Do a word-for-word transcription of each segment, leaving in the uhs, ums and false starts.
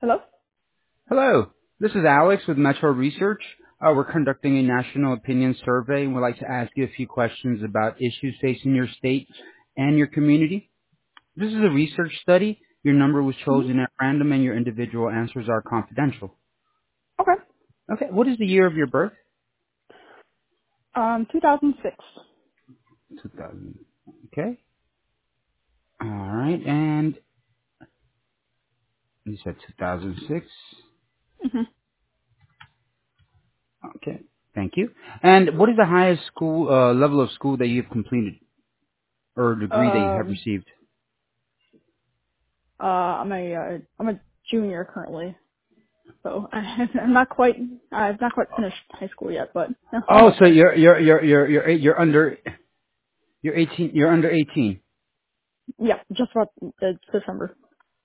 Hello? Hello, this is Alex with Metro Research. Uh, we're conducting a national opinion survey and we'd like to ask you a few questions about issues facing your state and your community. This is a research study. Your number was hmm chosen at random and your individual answers are confidential. Okay. Okay, what is the year of your birth? Um, two thousand six. two thousand. Okay. All right, and you said two thousand six. Mm-hmm. Okay, thank you. And what is the highest school uh, level of school that you've completed or degree that you have Um, received? uh, I'm a, uh, I'm a junior currently, so I, I'm not quite, I've not quite finished high school yet, but no, Oh, almost so there. you're you're you're you're you're you're under you're eighteen. You're under eighteen. Yeah, just about uh, December.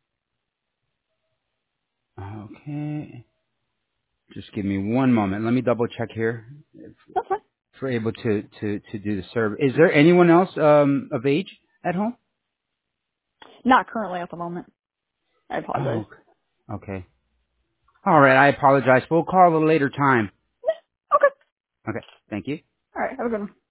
Okay. Just give me one moment. Let me double check here if That's fine. if we're able to to to do the survey. Is there anyone else um of age at home? Not currently at the moment. I apologize. Oh, okay. All right. I apologize. We'll call at a later time. Okay. Okay. Thank you. All right. Have a good one.